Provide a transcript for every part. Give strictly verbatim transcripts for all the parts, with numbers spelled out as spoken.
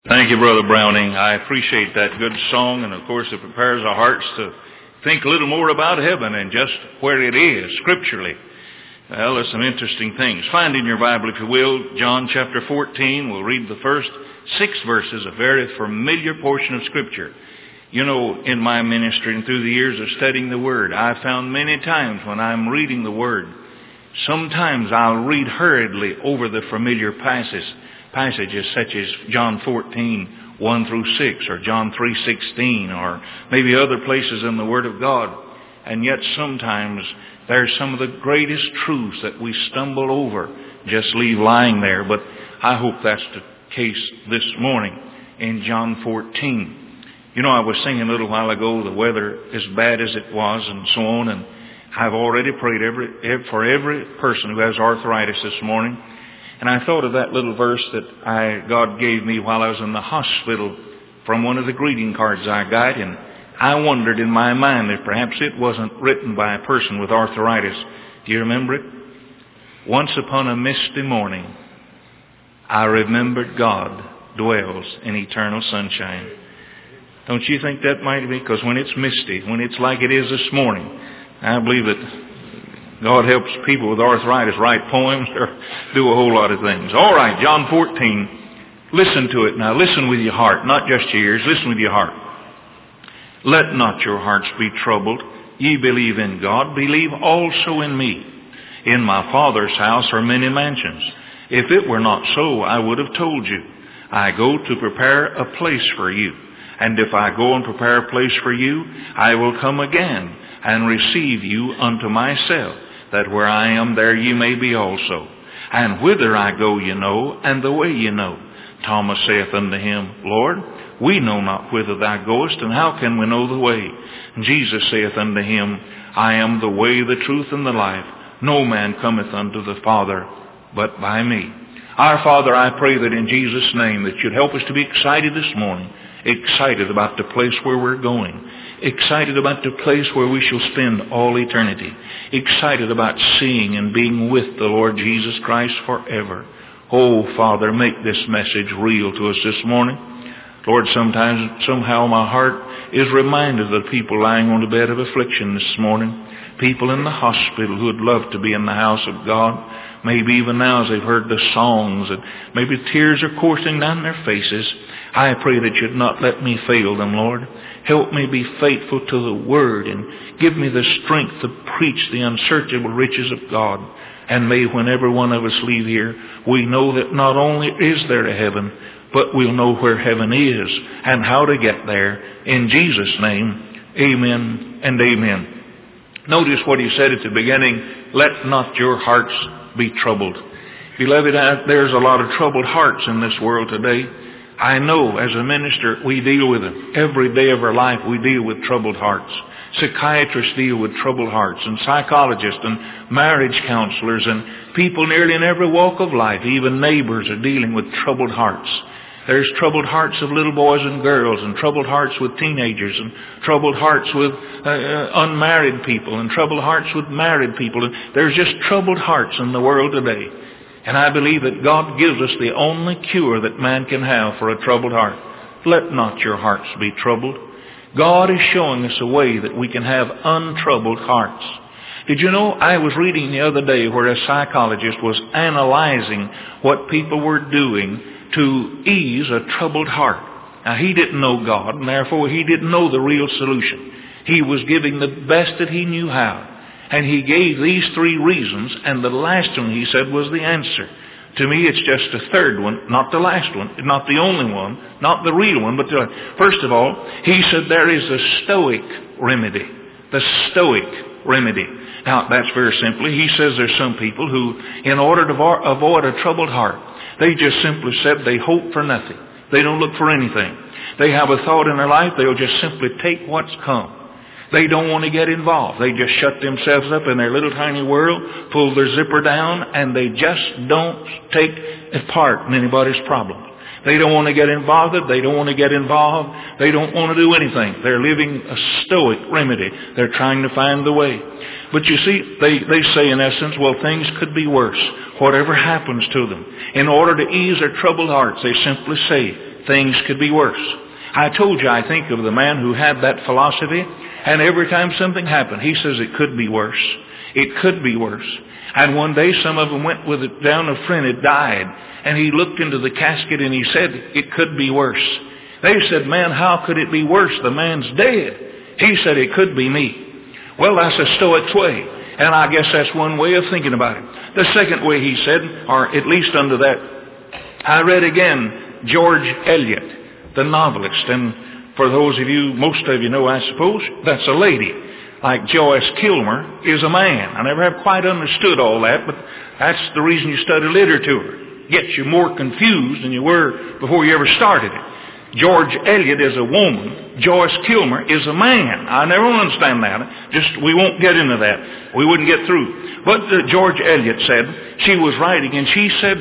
Thank you, Brother Browning. I appreciate that good song, and of course it prepares our hearts to think a little more about heaven and just where it is scripturally. Well, there's some interesting things. Find in your Bible, if you will, John chapter fourteen. We'll read the first six verses, a very familiar portion of Scripture. You know, in my ministry and through the years of studying the Word, I've found many times when I'm reading the Word, sometimes I'll read hurriedly over the familiar passages. Passages such as John fourteen, one through six, or John three sixteen, or maybe other places in the Word of God. And yet sometimes there's some of the greatest truths that we stumble over, just leave lying there. But I hope that's the case this morning in John fourteen. You know, I was singing a little while ago, the weather as bad as it was and so on. And I've already prayed every, for every person who has arthritis this morning. And I thought of that little verse that I, God gave me while I was in the hospital from one of the greeting cards I got. And I wondered in my mind if perhaps it wasn't written by a person with arthritis. Do you remember it? Once upon a misty morning, I remembered God dwells in eternal sunshine. Don't you think that might be? Because when it's misty, when it's like it is this morning, I believe that God helps people with arthritis write poems or do a whole lot of things. All right, John fourteen. Listen to it now. Listen with your heart, not just your ears. Listen with your heart. Let not your hearts be troubled. Ye believe in God, believe also in me. In my Father's house are many mansions. If it were not so, I would have told you. I go to prepare a place for you. And if I go and prepare a place for you, I will come again and receive you unto myself, that where I am, there ye may be also. And whither I go ye know, and the way ye know. Thomas saith unto him, Lord, we know not whither thou goest, and how can we know the way? And Jesus saith unto him, I am the way, the truth, and the life. No man cometh unto the Father but by me. Our Father, I pray that in Jesus' name that you'd help us to be excited this morning, excited about the place where we're going, excited about the place where we shall spend all eternity, excited about seeing and being with the Lord Jesus Christ forever. Oh, Father, make this message real to us this morning. Lord, sometimes, somehow my heart is reminded of the people lying on the bed of affliction this morning, people in the hospital who would love to be in the house of God. Maybe even now as they've heard the songs and maybe tears are coursing down their faces. I pray that you'd not let me fail them, Lord. Help me be faithful to the Word and give me the strength to preach the unsearchable riches of God. And may whenever one of us leave here, we know that not only is there a heaven, but we'll know where heaven is and how to get there. In Jesus' name, amen and amen. Notice what he said at the beginning, let not your hearts be troubled. Beloved, there's a lot of troubled hearts in this world today. I know as a minister we deal with them. Every day of our life we deal with troubled hearts. Psychiatrists deal with troubled hearts, and psychologists and marriage counselors and people nearly in every walk of life, even neighbors, are dealing with troubled hearts. There's troubled hearts of little boys and girls, and troubled hearts with teenagers, and troubled hearts with uh, uh, unmarried people, and troubled hearts with married people. And there's just troubled hearts in the world today. And I believe that God gives us the only cure that man can have for a troubled heart. Let not your hearts be troubled. God is showing us a way that we can have untroubled hearts. Did you know, I was reading the other day where a psychologist was analyzing what people were doing to ease a troubled heart. Now, he didn't know God, and therefore he didn't know the real solution. He was giving the best that he knew how. And he gave these three reasons, and the last one, he said, was the answer. To me, it's just the third one, not the last one, not the only one, not the real one. But the, first of all, he said there is a stoic remedy. The stoic remedy. Now, that's very simply, he says there's some people who, in order to avoid a troubled heart, they just simply said they hope for nothing. They don't look for anything. They have a thought in their life, they'll just simply take what's come. They don't want to get involved. They just shut themselves up in their little tiny world, pull their zipper down, and they just don't take a part in anybody's problems. They don't want to get involved. They don't want to get involved. They don't want to do anything. They're living a stoic remedy. They're trying to find the way. But you see, they, they say in essence, well, things could be worse. Whatever happens to them. In order to ease their troubled hearts, they simply say, things could be worse. I told you I think of the man who had that philosophy, and every time something happened, he says it could be worse. It could be worse. And one day some of them went with it down, a friend had died, and he looked into the casket and he said, it could be worse. They said, man, how could it be worse? The man's dead. He said, it could be me. Well, that's a Stoic's way, and I guess that's one way of thinking about it. The second way, he said, or at least under that, I read again George Eliot, the novelist, and for those of you, most of you know, I suppose, that's a lady. Like Joyce Kilmer is a man. I never have quite understood all that, but that's the reason you study literature. Gets you more confused than you were before you ever started it. George Eliot is a woman. Joyce Kilmer is a man. I never understand that. Just, we won't get into that. We wouldn't get through. But uh, George Eliot said, she was writing, and she said,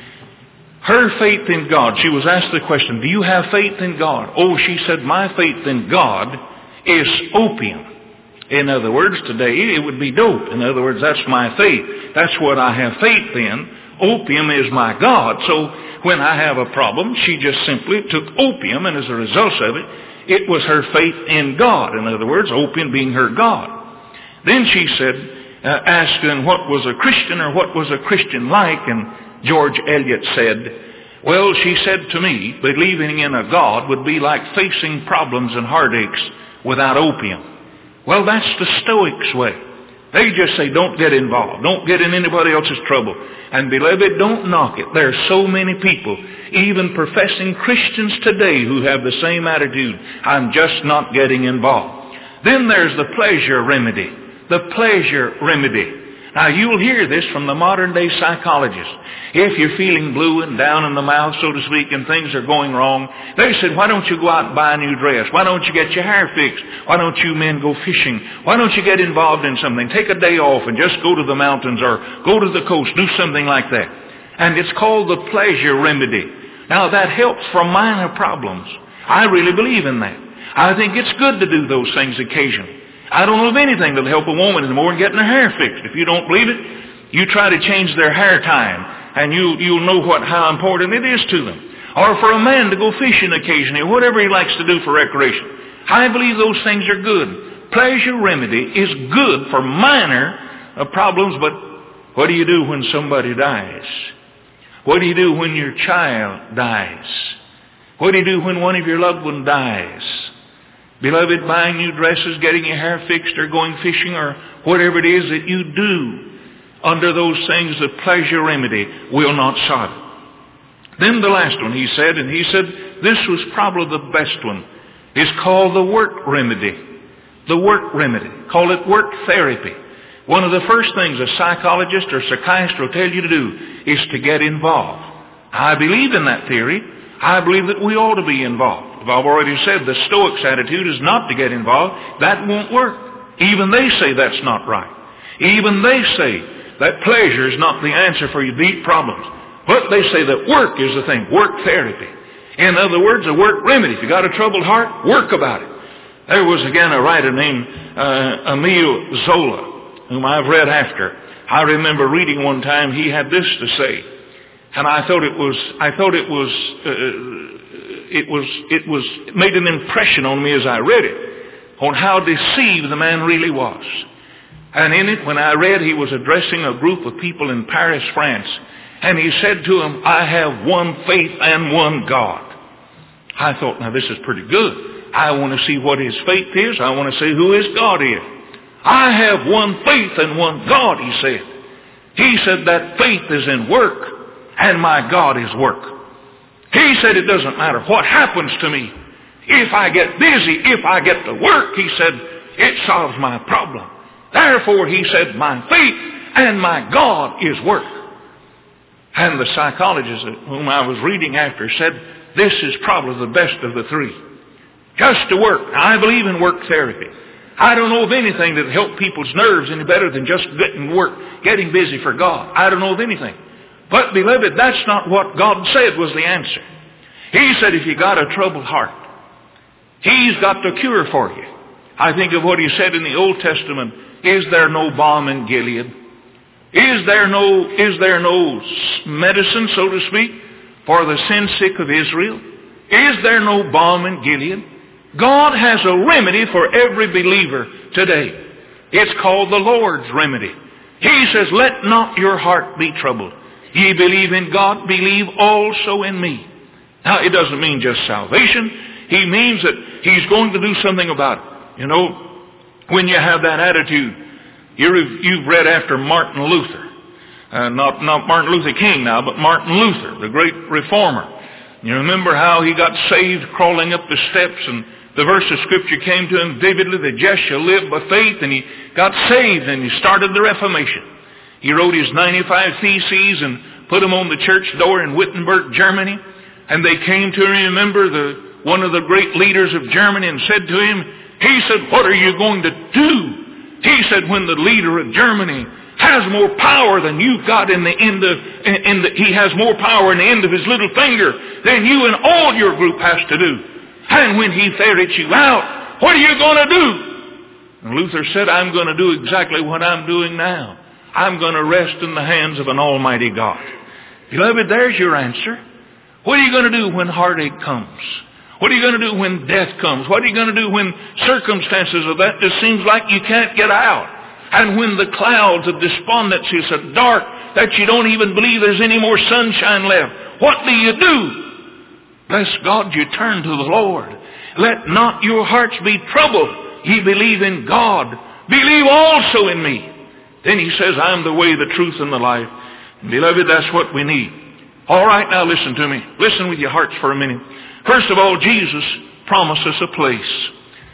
her faith in God, she was asked the question, do you have faith in God? Oh, she said, my faith in God is opium. In other words, today it would be dope. In other words, that's my faith. That's what I have faith in. Opium is my God. So when I have a problem, she just simply took opium, and as a result of it, it was her faith in God. In other words, opium being her God. Then she said, uh, asked then what was a Christian or what was a Christian like, and George Eliot said, well, she said to me, believing in a God would be like facing problems and heartaches without opium. Well, that's the Stoics' way. They just say, don't get involved. Don't get in anybody else's trouble. And beloved, don't knock it. There are so many people, even professing Christians today, who have the same attitude. I'm just not getting involved. Then there's the pleasure remedy. The pleasure remedy. Now, you'll hear this from the modern-day psychologists. If you're feeling blue and down in the mouth, so to speak, and things are going wrong, they said, why don't you go out and buy a new dress? Why don't you get your hair fixed? Why don't you men go fishing? Why don't you get involved in something? Take a day off and just go to the mountains or go to the coast. Do something like that. And it's called the pleasure remedy. Now, that helps for minor problems. I really believe in that. I think it's good to do those things occasionally. I don't know of anything that'll help a woman anymore in getting her hair fixed. If you don't believe it, you try to change their hair time, and you, you'll know what how important it is to them. Or for a man to go fishing occasionally, or whatever he likes to do for recreation. I believe those things are good. Pleasure remedy is good for minor uh, problems, but what do you do when somebody dies? What do you do when your child dies? What do you do when one of your loved ones dies? Beloved, buying new dresses, getting your hair fixed, or going fishing, or whatever it is that you do, under those things, the pleasure remedy will not solve it. Then the last one, he said, and he said this was probably the best one, is called the work remedy. The work remedy. Call it work therapy. One of the first things a psychologist or psychiatrist will tell you to do is to get involved. I believe in that theory. I believe that we ought to be involved. I've already said the Stoics' attitude is not to get involved. That won't work. Even they say that's not right. Even they say that pleasure is not the answer for your deep problems. But they say that work is the thing. Work therapy. In other words, a work remedy. If you got a troubled heart, work about it. There was again a writer named uh, Emile Zola, whom I've read after. I remember reading one time he had this to say, and I thought it was, I thought it was, uh, it was, it was, it made an impression on me as I read it, on how deceived the man really was. And in it, when I read, he was addressing a group of people in Paris, France, and he said to them, I have one faith and one God. I thought, now this is pretty good. I want to see what his faith is. I want to see who his God is. I have one faith and one God, he said. He said that faith is in work, and my God is work. He said it doesn't matter what happens to me. If I get busy, if I get to work, he said, it solves my problem. Therefore, he said, my faith and my God is work. And the psychologist whom I was reading after said, this is probably the best of the three. Just to work. I believe in work therapy. I don't know of anything that helps people's nerves any better than just getting work, getting busy for God. I don't know of anything. But, beloved, that's not what God said was the answer. He said if you got a troubled heart, He's got the cure for you. I think of what He said in the Old Testament, is there no balm in Gilead? Is there no, is there no medicine, so to speak, for the sin sick of Israel? Is there no balm in Gilead? God has a remedy for every believer today. It's called the Lord's remedy. He says, let not your heart be troubled. Ye believe in God, believe also in me. Now, it doesn't mean just salvation. He means that He's going to do something about it. You know, when you have that attitude, you're, you've read after Martin Luther. Uh, not, not Martin Luther King now, but Martin Luther, the great reformer. You remember how he got saved crawling up the steps, and the verse of Scripture came to him vividly, the just shall live by faith, and he got saved and he started the Reformation. He wrote his ninety-five Theses and put them on the church door in Wittenberg, Germany. And they came to remember the one of the great leaders of Germany and said to him, he said, what are you going to do? He said, when the leader of Germany has more power than you've got in the end of, in the, he has more power in the end of his little finger than you and all your group has to do. And when he ferrets you out, what are you going to do? And Luther said, I'm going to do exactly what I'm doing now. I'm going to rest in the hands of an almighty God. Beloved, there's your answer. What are you going to do when heartache comes? What are you going to do when death comes? What are you going to do when circumstances of that just seems like you can't get out? And when the clouds of despondency are so dark that you don't even believe there's any more sunshine left, what do you do? Bless God, you turn to the Lord. Let not your hearts be troubled. Ye believe in God. Believe also in me. Then he says, I'm the way, the truth, and the life. And beloved, that's what we need. All right, now listen to me. Listen with your hearts for a minute. First of all, Jesus promised us a place.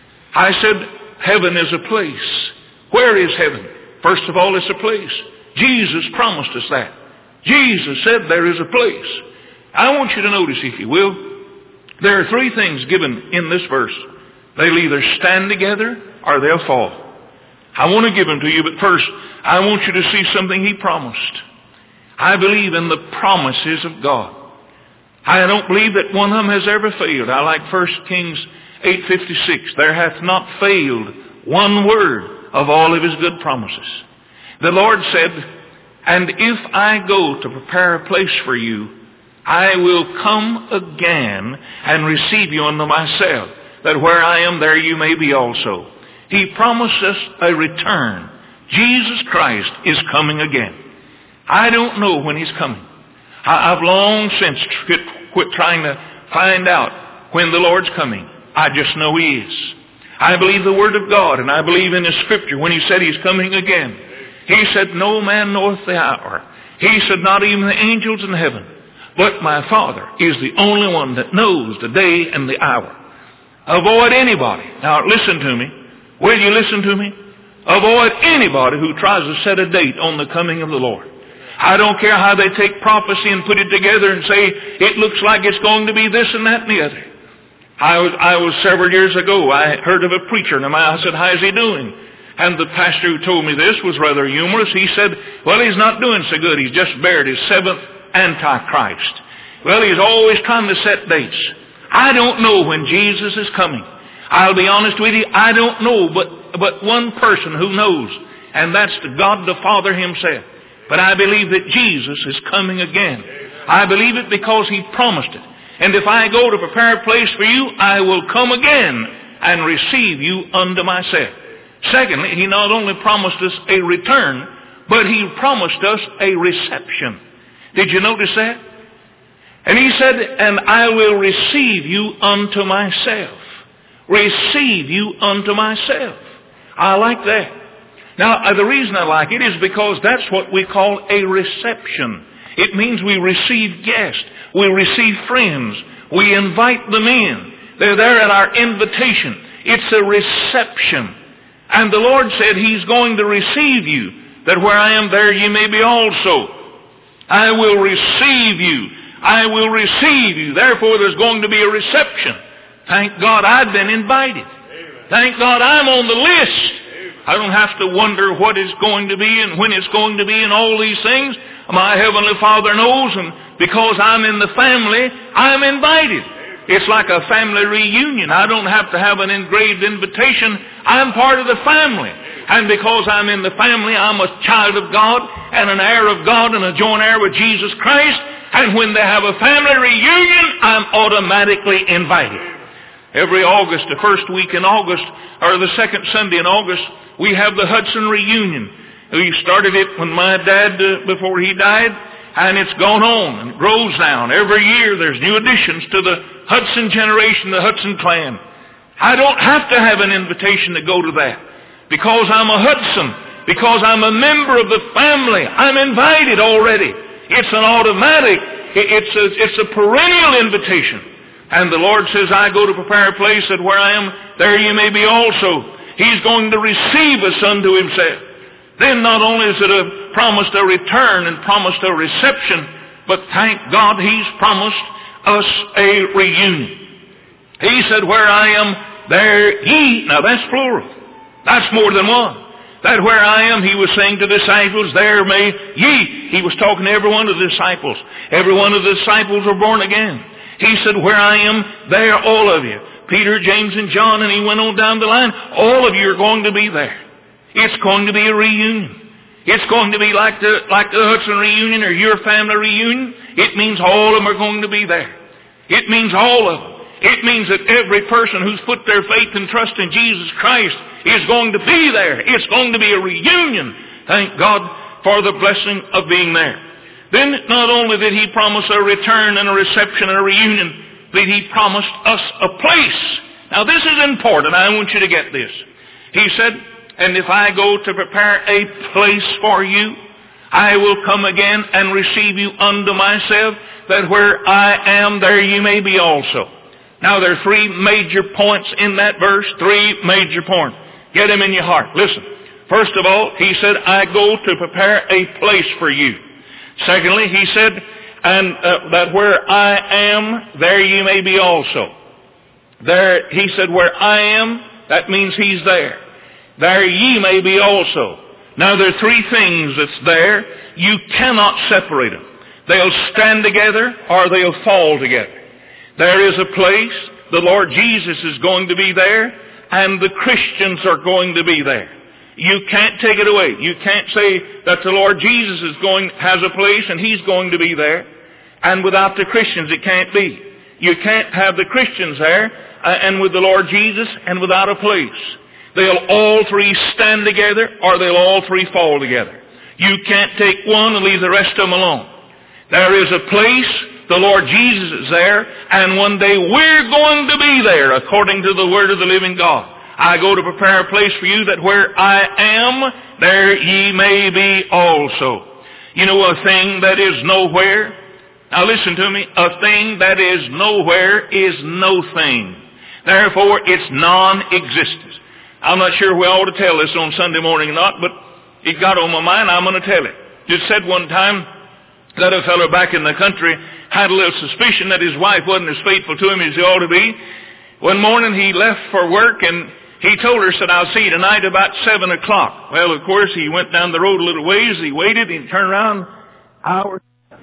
I said, heaven is a place. Where is heaven? First of all, it's a place. Jesus promised us that. Jesus said there is a place. I want you to notice, if you will, there are three things given in this verse. They'll either stand together or they'll fall. I want to give them to you, but first, I want you to see something He promised. I believe in the promises of God. I don't believe that one of them has ever failed. I like First Kings eight fifty-six. There hath not failed one word of all of His good promises. The Lord said, and if I go to prepare a place for you, I will come again and receive you unto myself, that where I am, there you may be also. He promised us a return. Jesus Christ is coming again. I don't know when He's coming. I've long since quit, quit trying to find out when the Lord's coming. I just know He is. I believe the Word of God, and I believe in His Scripture when He said He's coming again. He said, no man knoweth the hour. He said, not even the angels in heaven. But my Father is the only one that knows the day and the hour. Avoid anybody. Now listen to me. Will you listen to me? Avoid anybody who tries to set a date on the coming of the Lord. I don't care how they take prophecy and put it together and say, it looks like it's going to be this and that and the other. I was, I was several years ago, I heard of a preacher, and I said, how's he doing? And the pastor who told me this was rather humorous. He said, well, he's not doing so good. He's just buried his seventh Antichrist. Well, he's always trying to set dates. I don't know when Jesus is coming. I'll be honest with you, I don't know but, but one person who knows, and that's the God the Father Himself. But I believe that Jesus is coming again. I believe it because He promised it. And if I go to prepare a place for you, I will come again and receive you unto myself. Secondly, He not only promised us a return, but He promised us a reception. Did you notice that? And He said, and I will receive you unto myself. Receive you unto myself. I like that. Now, the reason I like it is because that's what we call a reception. It means we receive guests. We receive friends. We invite them in. They're there at our invitation. It's a reception. And the Lord said He's going to receive you, that where I am, there ye may be also. I will receive you. I will receive you. Therefore, there's going to be a reception. Thank God I've been invited. Thank God I'm on the list. I don't have to wonder what it's going to be and when it's going to be and all these things. My Heavenly Father knows, and because I'm in the family, I'm invited. It's like a family reunion. I don't have to have an engraved invitation. I'm part of the family. And because I'm in the family, I'm a child of God and an heir of God and a joint heir with Jesus Christ. And when they have a family reunion, I'm automatically invited. Every August, the first week in August, or the second Sunday in August, we have the Hudson reunion. We started it when my dad, uh, before he died, and it's gone on and grows down. Every year there's new additions to the Hudson generation, the Hudson clan. I don't have to have an invitation to go to that. Because I'm a Hudson, because I'm a member of the family, I'm invited already. It's an automatic, it's a, it's a perennial invitation. And the Lord says, I go to prepare a place that where I am, there you may be also. He's going to receive us unto himself. Then not only is it a promised a return and promised a reception, but thank God he's promised us a reunion. He said, where I am, there ye. Now that's plural. That's more than one. That where I am, he was saying to disciples, there may ye. He was talking to every one of the disciples. Every one of the disciples were born again. He said, where I am, there all of you. Peter, James, and John, and he went on down the line. All of you are going to be there. It's going to be a reunion. It's going to be like the, like the Hudson reunion or your family reunion. It means all of them are going to be there. It means all of them. It means that every person who's put their faith and trust in Jesus Christ is going to be there. It's going to be a reunion. Thank God for the blessing of being there. Then not only did he promise a return and a reception and a reunion, but he promised us a place. Now this is important. I want you to get this. He said, and if I go to prepare a place for you, I will come again and receive you unto myself, that where I am, there you may be also. Now there are three major points in that verse, three major points. Get them in your heart. Listen. First of all, he said, I go to prepare a place for you. Secondly, he said, and uh, that where I am, there you may be also. There, he said, where I am, that means he's there. There ye may be also. Now there are three things that's there. You cannot separate them. They'll stand together or they'll fall together. There is a place, the Lord Jesus is going to be there, and the Christians are going to be there. You can't take it away. You can't say that the Lord Jesus is going, has a place and he's going to be there, and without the Christians it can't be. You can't have the Christians there, uh, and with the Lord Jesus, and without a place. They'll all three stand together, or they'll all three fall together. You can't take one and leave the rest of them alone. There is a place, the Lord Jesus is there, and one day we're going to be there, according to the Word of the living God. I go to prepare a place for you, that where I am, there ye may be also. You know, a thing that is nowhere, now listen to me, a thing that is nowhere is no thing. Therefore, it's non-existent. I'm not sure we ought to tell this on Sunday morning or not, but it got on my mind, I'm going to tell it. It said one time that a fellow back in the country had a little suspicion that his wife wasn't as faithful to him as he ought to be. One morning he left for work, and he told her, said, I'll see you tonight about seven o'clock. Well, of course, he went down the road a little ways, he waited, he turned around, hours.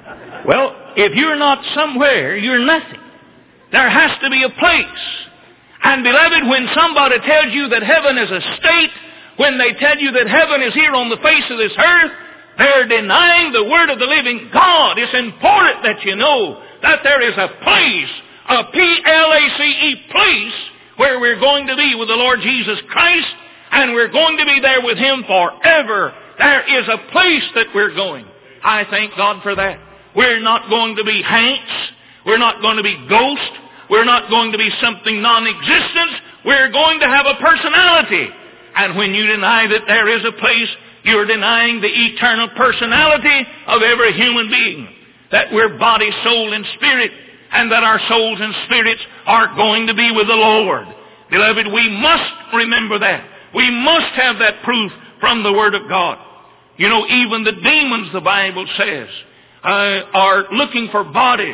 Well, if you're not somewhere, you're nothing. There has to be a place. And beloved, when somebody tells you that heaven is a state, when they tell you that heaven is here on the face of this earth, they're denying the Word of the living God. It's important that you know that there is a place, a P L A C E place, where we're going to be with the Lord Jesus Christ, and we're going to be there with Him forever. There is a place that we're going. I thank God for that. We're not going to be haints. We're not going to be ghosts. We're not going to be something non-existent. We're going to have a personality. And when you deny that there is a place, you're denying the eternal personality of every human being. That we're body, soul, and spirit, and that our souls and spirits are going to be with the Lord. Beloved, we must remember that. We must have that proof from the Word of God. You know, even the demons, the Bible says, uh, are looking for bodies.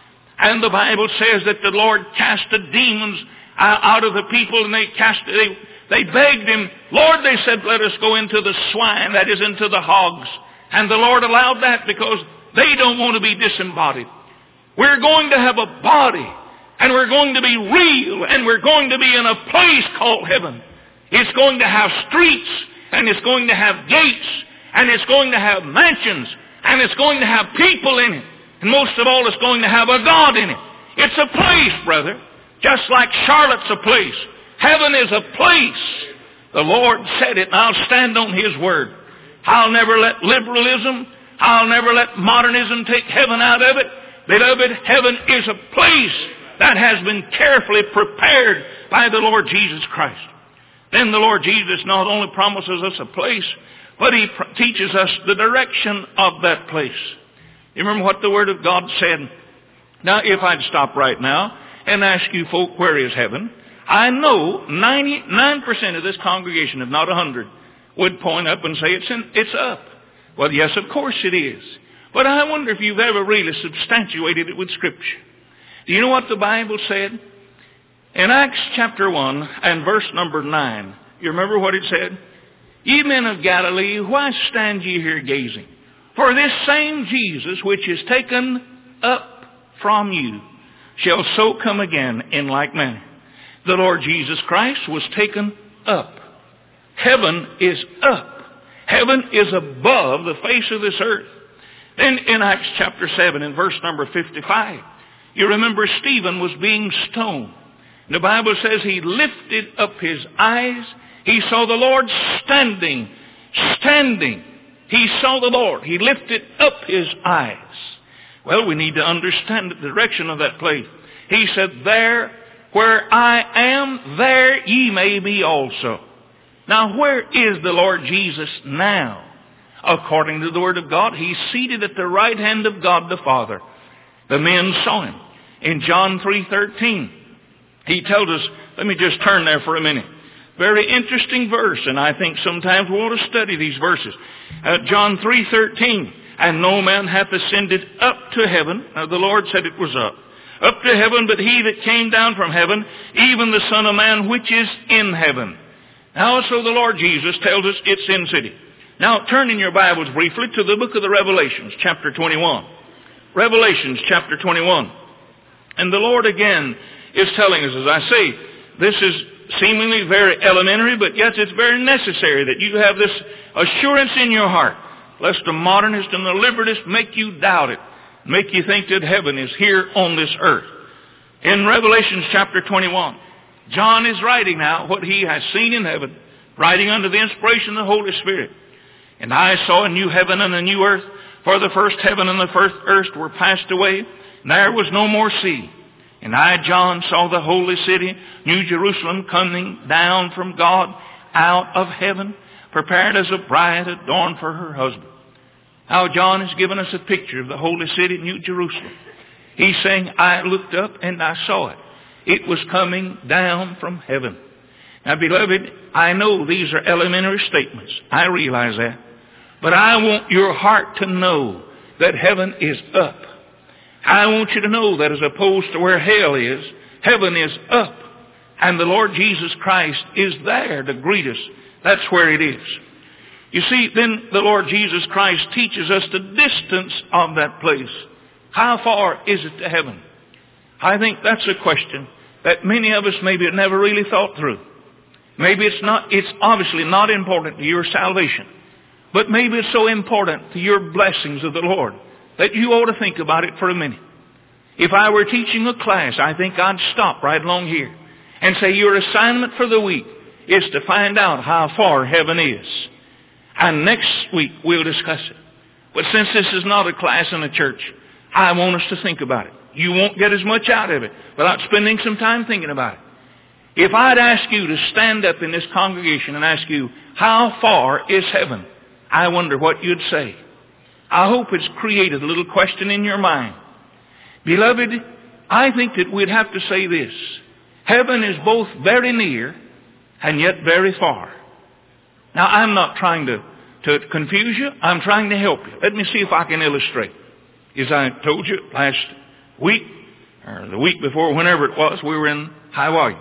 And the Bible says that the Lord cast the demons out of the people, and they cast they they begged Him, Lord, they said, let us go into the swine, that is, into the hogs. And the Lord allowed that because they don't want to be disembodied. We're going to have a body, and we're going to be real, and we're going to be in a place called heaven. It's going to have streets, and it's going to have gates, and it's going to have mansions, and it's going to have people in it. And most of all, it's going to have a God in it. It's a place, brother. Just like Charlotte's a place. Heaven is a place. The Lord said it, and I'll stand on His word. I'll never let liberalism, I'll never let modernism take heaven out of it. Beloved, heaven is a place that has been carefully prepared by the Lord Jesus Christ. Then the Lord Jesus not only promises us a place, but He pr- teaches us the direction of that place. You remember what the Word of God said? Now, if I'd stop right now and ask you folk, where is heaven? I know ninety-nine percent of this congregation, if not one hundred, would point up and say it's in, it's up. Well, yes, of course it is. But I wonder if you've ever really substantiated it with Scripture. Do you know what the Bible said? In Acts chapter one and verse number nine, you remember what it said? Ye men of Galilee, why stand ye here gazing? For this same Jesus which is taken up from you shall so come again in like manner. The Lord Jesus Christ was taken up. Heaven is up. Heaven is above the face of this earth. Then in Acts chapter seven and verse number fifty-five, you remember Stephen was being stoned. The Bible says he lifted up his eyes. He saw the Lord standing, standing. He saw the Lord. He lifted up his eyes. Well, we need to understand the direction of that place. He said, there where I am, there ye may be also. Now, where is the Lord Jesus now? According to the Word of God, He's seated at the right hand of God the Father. The men saw Him. In John three thirteen, He tells us, let me just turn there for a minute. Very interesting verse, and I think sometimes we want to study these verses. Uh, John three thirteen, and no man hath ascended up to heaven. Now, the Lord said it was up. Up to heaven, but he that came down from heaven, even the Son of Man which is in heaven. Now also the Lord Jesus tells us it's in city. Now turn in your Bibles briefly to the book of the Revelations, chapter twenty-one. Revelations, chapter twenty-one. And the Lord again is telling us, as I say, this is seemingly very elementary, but yet it's very necessary that you have this assurance in your heart, lest the modernist and the libertist make you doubt it, make you think that heaven is here on this earth. In Revelation chapter twenty-one, John is writing now what he has seen in heaven, writing under the inspiration of the Holy Spirit. And I saw a new heaven and a new earth, for the first heaven and the first earth were passed away, and there was no more sea. And I, John, saw the holy city, New Jerusalem, coming down from God out of heaven, prepared as a bride adorned for her husband. Now John has given us a picture of the holy city, New Jerusalem. He's saying, I looked up and I saw it. It was coming down from heaven. Now, beloved, I know these are elementary statements. I realize that. But I want your heart to know that heaven is up. I want you to know that as opposed to where hell is, heaven is up. And the Lord Jesus Christ is there to greet us. That's where it is. You see, then the Lord Jesus Christ teaches us the distance of that place. How far is it to heaven? I think that's a question that many of us maybe have never really thought through. Maybe it's not, it's obviously not important to your salvation. But maybe it's so important to your blessings of the Lord that you ought to think about it for a minute. If I were teaching a class, I think I'd stop right along here and say your assignment for the week is to find out how far heaven is. And next week we'll discuss it. But since this is not a class in a church, I want us to think about it. You won't get as much out of it without spending some time thinking about it. If I'd ask you to stand up in this congregation and ask you, how far is heaven? I wonder what you'd say. I hope it's created a little question in your mind. Beloved, I think that we'd have to say this. Heaven is both very near and yet very far. Now, I'm not trying to, to confuse you. I'm trying to help you. Let me see if I can illustrate. As I told you last week, or the week before, whenever it was, we were in Hawaii.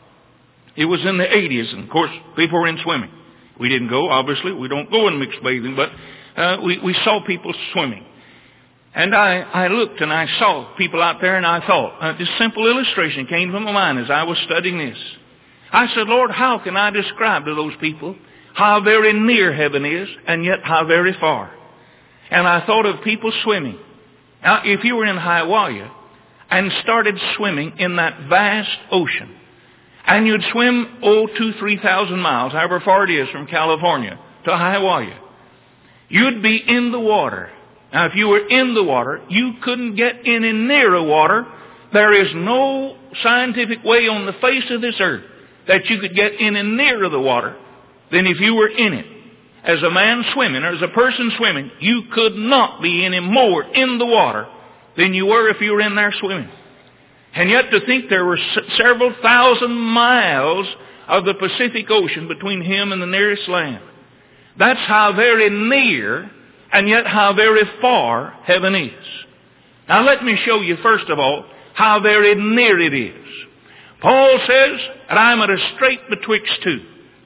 It was in the eighties, and of course, people were in swimming. We didn't go, obviously. We don't go in mixed bathing, but uh, we, we saw people swimming. And I, I looked and I saw people out there, and I thought, uh, this simple illustration came to my mind as I was studying this. I said, Lord, how can I describe to those people how very near heaven is and yet how very far? And I thought of people swimming. Now, if you were in Hawaii and started swimming in that vast ocean, and you'd swim, oh, two, three thousand miles, however far it is from California to Hawaii, you'd be in the water. Now, if you were in the water, you couldn't get any nearer water. There is no scientific way on the face of this earth that you could get any nearer the water than if you were in it. As a man swimming, or as a person swimming, you could not be any more in the water than you were if you were in there swimming. And yet to think there were several thousand miles of the Pacific Ocean between him and the nearest land. That's how very near and yet how very far heaven is. Now let me show you first of all how very near it is. Paul says that I'm at a strait betwixt two.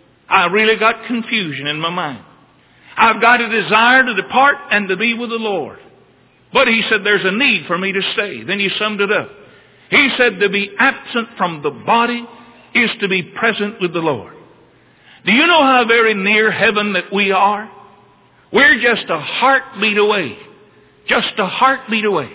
I really got confusion in my mind. I've got a desire to depart and to be with the Lord. But he said there's a need for me to stay. Then he summed it up. He said to be absent from the body is to be present with the Lord. Do you know how very near heaven that we are? We're just a heartbeat away. Just a heartbeat away.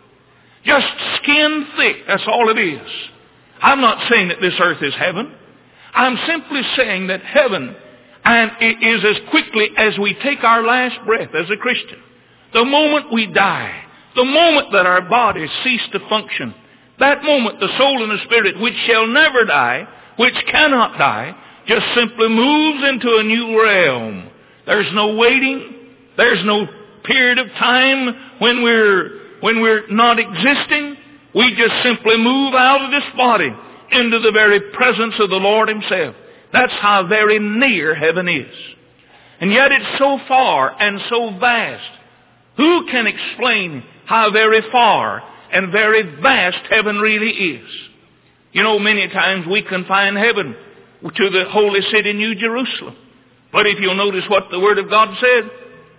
Just skin thick. That's all it is. I'm not saying that this earth is heaven. I'm simply saying that heaven and it is as quickly as we take our last breath as a Christian. The moment we die, the moment that our bodies cease to function, that moment the soul and the spirit, which shall never die, which cannot die, just simply moves into a new realm. There's no waiting. There's no period of time when we're, when we're not existing. We just simply move out of this body into the very presence of the Lord himself. That's how very near heaven is. And yet it's so far and so vast. Who can explain how very far and very vast heaven really is? You know, many times we confine heaven to the holy city, New Jerusalem. But if you'll notice what the Word of God said,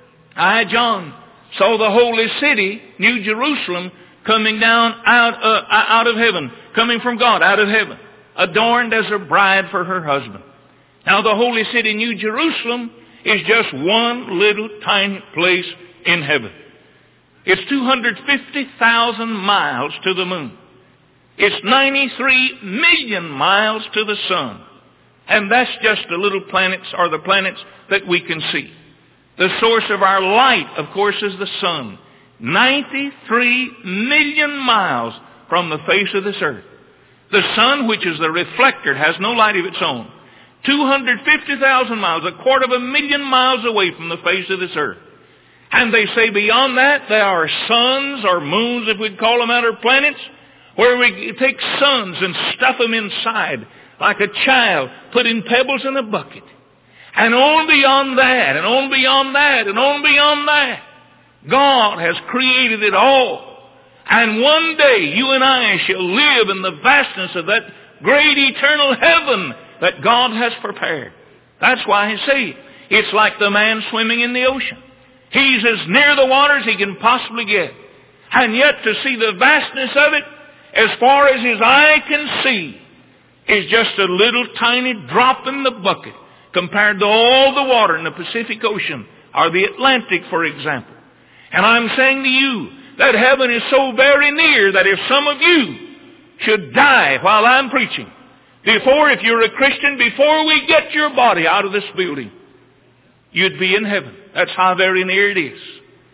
I, John, saw the holy city, New Jerusalem, coming down out, uh, out of heaven, coming from God out of heaven, adorned as a bride for her husband. Now the holy city, New Jerusalem, is just one little tiny place in heaven. It's two hundred fifty thousand miles to the moon. It's ninety-three million miles to the sun. And that's just the little planets, or the planets that we can see. The source of our light, of course, is the sun. ninety-three million miles from the face of this earth. The sun, which is the reflector, has no light of its own. two hundred fifty thousand miles, a quarter of a million miles away from the face of this earth. And they say beyond that there are suns or moons, if we'd call them out, or planets, where we take suns and stuff them inside like a child putting pebbles in a bucket. And on beyond that, and on beyond that, and on beyond that, God has created it all. And one day you and I shall live in the vastness of that great eternal heaven that God has prepared. That's why I say it's like the man swimming in the ocean. He's as near the water as he can possibly get. And yet to see the vastness of it, as far as his eye can see, is just a little tiny drop in the bucket compared to all the water in the Pacific Ocean or the Atlantic, for example. And I'm saying to you that heaven is so very near that if some of you should die while I'm preaching, before, if you're a Christian, before we get your body out of this building, you'd be in heaven. That's how very near it is.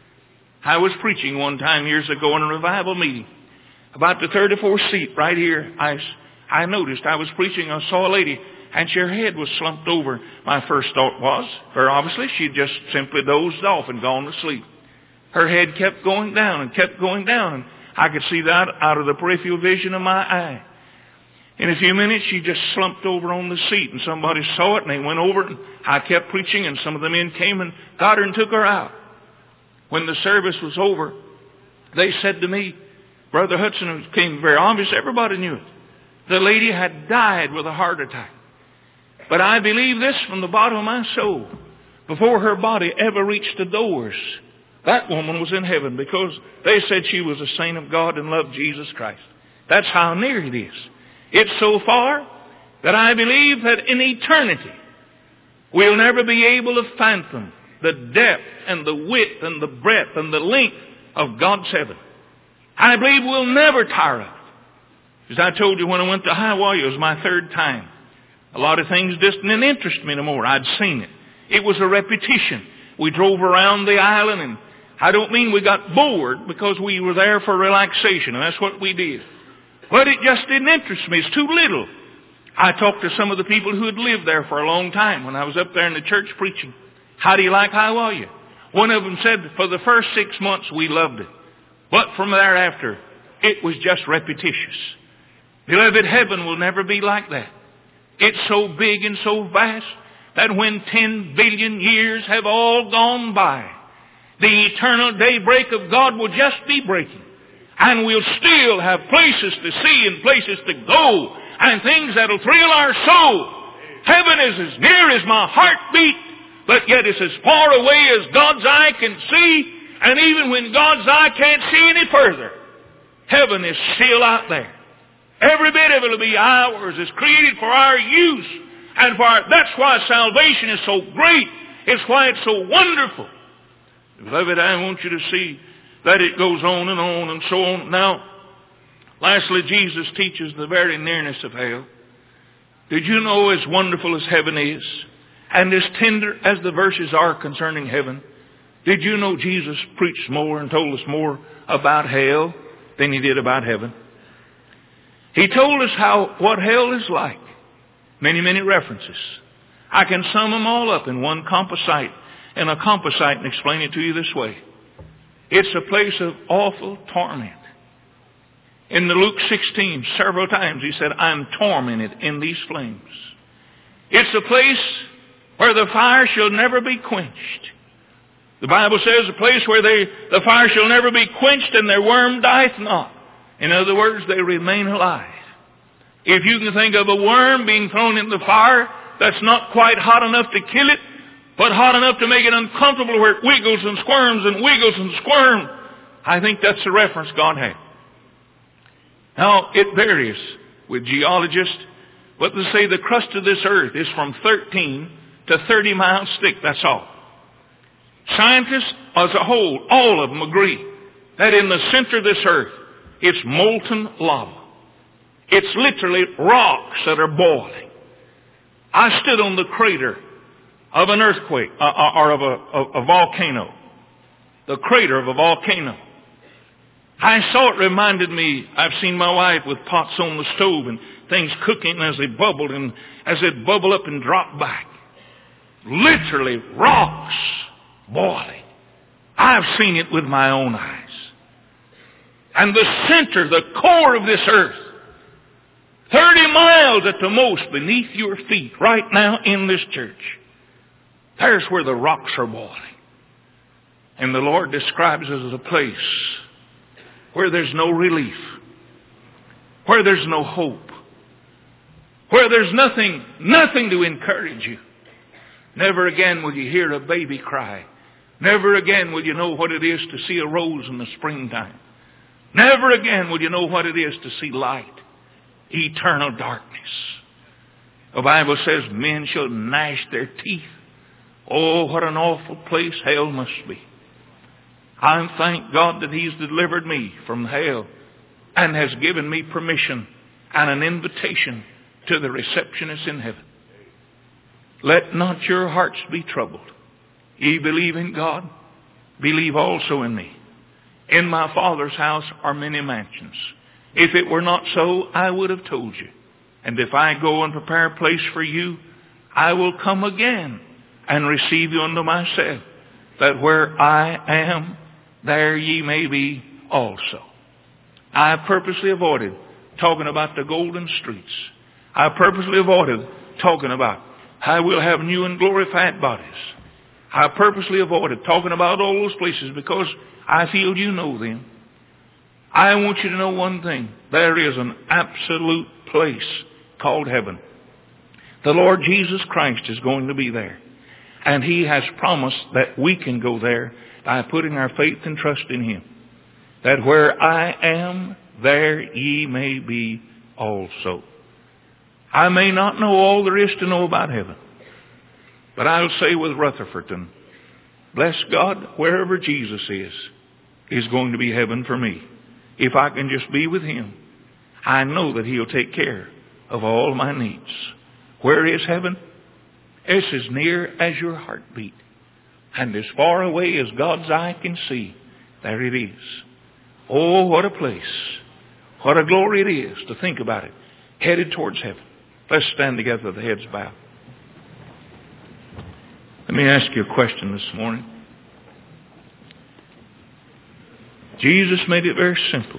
I was preaching one time years ago in a revival meeting. About the third or fourth seat right here, I, I noticed I was preaching. I saw a lady, and her head was slumped over. My first thought was, very obviously, she just simply dozed off and gone to sleep. Her head kept going down and kept going down. And I could see that out of the peripheral vision of my eye. In a few minutes, she just slumped over on the seat, and somebody saw it, and they went over, and I kept preaching, and some of the men came and got her and took her out. When the service was over, they said to me, Brother Hudson, it became very obvious, everybody knew it. The lady had died with a heart attack. But I believe this from the bottom of my soul. Before her body ever reached the doors, that woman was in heaven, because they said she was a saint of God and loved Jesus Christ. That's how near it is. It's so far that I believe that in eternity we'll never be able to fathom the depth and the width and the breadth and the length of God's heaven. I believe we'll never tire of it. As I told you when I went to Hawaii, it was my third time. A lot of things just didn't interest me no more. I'd seen it. It was a repetition. We drove around the island, and I don't mean we got bored, because we were there for relaxation, and that's what we did. But it just didn't interest me. It's too little. I talked to some of the people who had lived there for a long time when I was up there in the church preaching. How do you like Hawaii? One of them said, for the first six months we loved it. But from thereafter, it was just repetitious. Beloved, heaven will never be like that. It's so big and so vast that when ten billion years have all gone by, the eternal daybreak of God will just be breaking. And we'll still have places to see and places to go and things that'll thrill our soul. Heaven is as near as my heartbeat, but yet it's as far away as God's eye can see. And even when God's eye can't see any further, heaven is still out there. Every bit of it will be ours. It's created for our use. And for our, that's why salvation is so great. It's why it's so wonderful. Beloved, I want you to see that it goes on and on and so on. Now, lastly, Jesus teaches the very nearness of hell. Did you know, as wonderful as heaven is, and as tender as the verses are concerning heaven, did you know Jesus preached more and told us more about hell than he did about heaven? He told us how what hell is like. Many, many references. I can sum them all up in one composite, in a composite, and explain it to you this way. It's a place of awful torment. In the Luke sixteen, several times he said, I'm tormented in these flames. It's a place where the fire shall never be quenched. The Bible says a place where they, the fire shall never be quenched and their worm dieth not. In other words, they remain alive. If you can think of a worm being thrown in the fire that's not quite hot enough to kill it, but hot enough to make it uncomfortable where it wiggles and squirms and wiggles and squirms, I think that's the reference God had. Now, it varies with geologists, but they say the crust of this earth is from thirteen to thirty miles thick, that's all. Scientists as a whole, all of them agree that in the center of this earth, it's molten lava. It's literally rocks that are boiling. I stood on the crater of an earthquake, uh, or of a, a, a volcano. The crater of a volcano. I saw it reminded me, I've seen my wife with pots on the stove and things cooking as they bubbled and as they bubble up and drop back. Literally rocks boiling. I've seen it with my own eyes. And the center, the core of this earth, thirty miles at the most beneath your feet right now in this church, there's where the rocks are boiling. And the Lord describes it as a place where there's no relief, where there's no hope, where there's nothing, nothing to encourage you. Never again will you hear a baby cry. Never again will you know what it is to see a rose in the springtime. Never again will you know what it is to see light, eternal darkness. The Bible says men shall gnash their teeth. Oh, what an awful place hell must be. I thank God that He's delivered me from hell and has given me permission and an invitation to the receptionist in heaven. Let not your hearts be troubled. Ye believe in God, believe also in me. In my Father's house are many mansions. If it were not so, I would have told you. And if I go and prepare a place for you, I will come again and receive you unto myself, that where I am, there ye may be also. I purposely avoided talking about the golden streets. I purposely avoided talking about how we'll have new and glorified bodies. I purposely avoided talking about all those places because I feel you know them. I want you to know one thing. There is an absolute place called heaven. The Lord Jesus Christ is going to be there. And He has promised that we can go there by putting our faith and trust in Him. That where I am, there ye may be also. I may not know all there is to know about heaven. But I'll say with Rutherfordton, bless God, wherever Jesus is, is going to be heaven for me. If I can just be with Him, I know that He'll take care of all my needs. Where is heaven? It's as near as your heartbeat. And as far away as God's eye can see, there it is. Oh, what a place. What a glory it is to think about it. Headed towards heaven. Let's stand together with the heads bowed. Let me ask you a question this morning. Jesus made it very simple.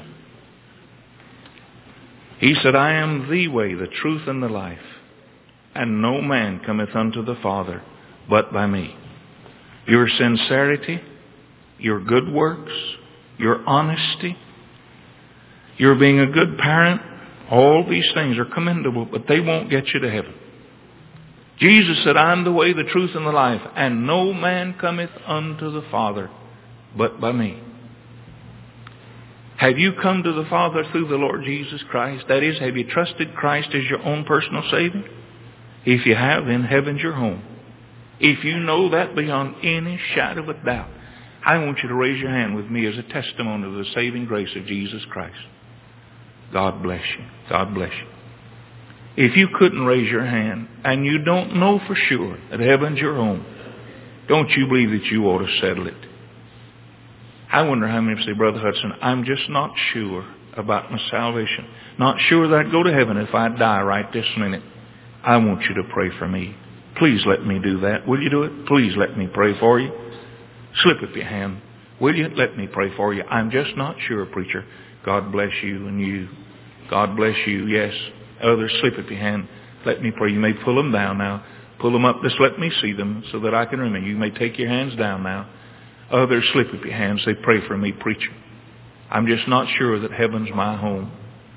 He said, I am the way, the truth, and the life. And no man cometh unto the Father but by me. Your sincerity, your good works, your honesty, your being a good parent, all these things are commendable, but they won't get you to heaven. Jesus said, I am the way, the truth, and the life, and no man cometh unto the Father but by me. Have you come to the Father through the Lord Jesus Christ? That is, have you trusted Christ as your own personal Savior? If you have, then heaven's your home. If you know that beyond any shadow of a doubt, I want you to raise your hand with me as a testimony of the saving grace of Jesus Christ. God bless you. God bless you. If you couldn't raise your hand and you don't know for sure that heaven's your home, don't you believe that you ought to settle it? I wonder how many say, Brother Hudson, I'm just not sure about my salvation. Not sure that I'd go to heaven if I die right this minute. I want you to pray for me. Please let me do that. Will you do it? Please let me pray for you. Slip up your hand. Will you? Let me pray for you. I'm just not sure, preacher. God bless you and you. God bless you. Yes. Others, slip up your hand. Let me pray. You may pull them down now. Pull them up. Just let me see them so that I can remember. You may take your hands down now. Others, slip up your hands. Say, pray for me, preacher. I'm just not sure that heaven's my home.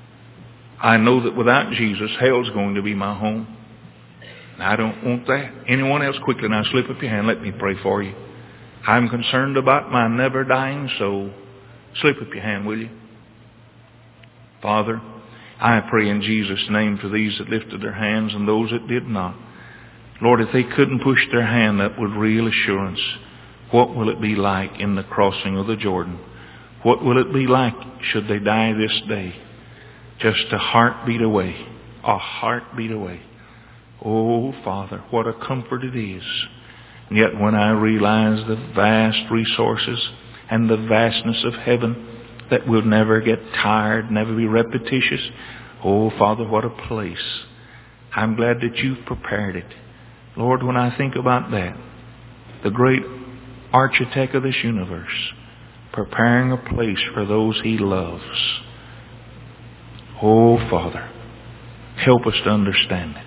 I know that without Jesus, hell's going to be my home. I don't want that. Anyone else, quickly now, slip up your hand. Let me pray for you. I'm concerned about my never dying soul. Slip up your hand, will you? Father, I pray in Jesus' name for these that lifted their hands and those that did not. Lord, if they couldn't push their hand up with real assurance, what will it be like in the crossing of the Jordan? What will it be like should they die this day? Just a heartbeat away. A heartbeat away. Oh, Father, what a comfort it is. And yet when I realize the vast resources and the vastness of heaven, that will never get tired, never be repetitious. Oh, Father, what a place. I'm glad that you've prepared it. Lord, when I think about that, the great architect of this universe, preparing a place for those He loves. Oh, Father, help us to understand it.